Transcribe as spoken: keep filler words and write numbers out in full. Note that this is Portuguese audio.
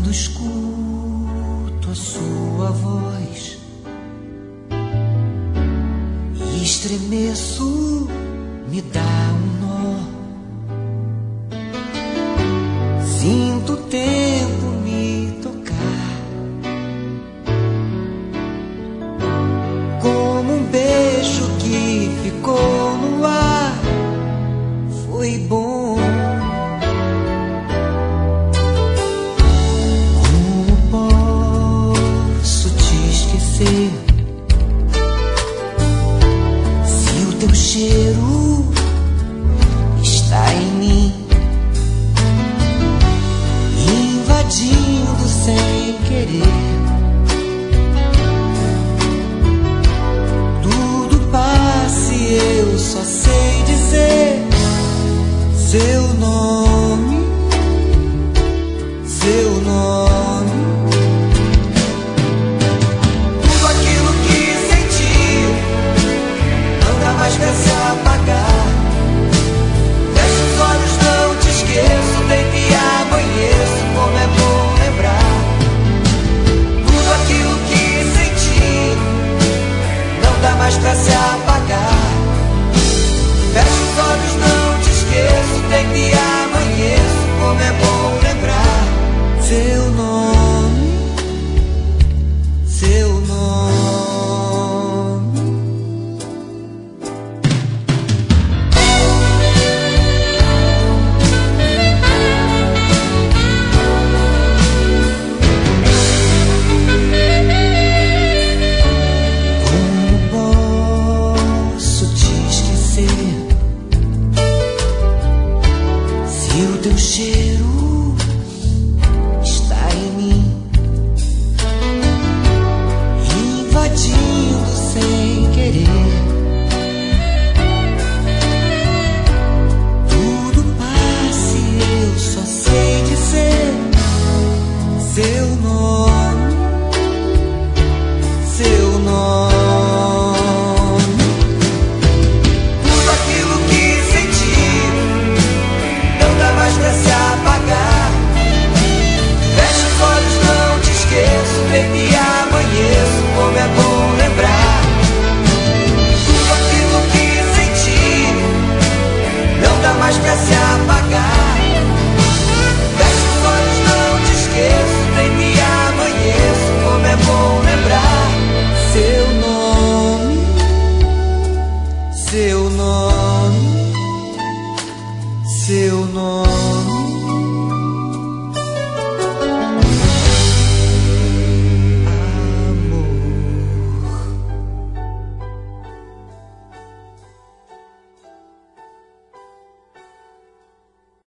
Quando escuto a sua voz e estremeço, me dá um nó. Sinto o tempo me tocar, como um beijo que ficou no ar. Foi bom. Como posso te esquecer se o teu cheiro está em mim, invadindo sem querer? Tudo passa e eu só sei dizer seu nome, seu nome. Tudo aquilo que senti não dá mais pra se apagar. Fecha os olhos, não te esqueço, deito e amanheço, como é bom lembrar. Tudo aquilo que senti não dá mais pra se apagar. Fecha os olhos, não te esqueço, deito e amanheço, como é bom lembrar. Seu nome, seu nome. Como posso te esquecer se o teu cheiro está em mim, invadindo sem querer? Tudo passa e eu só sei dizer seu nome.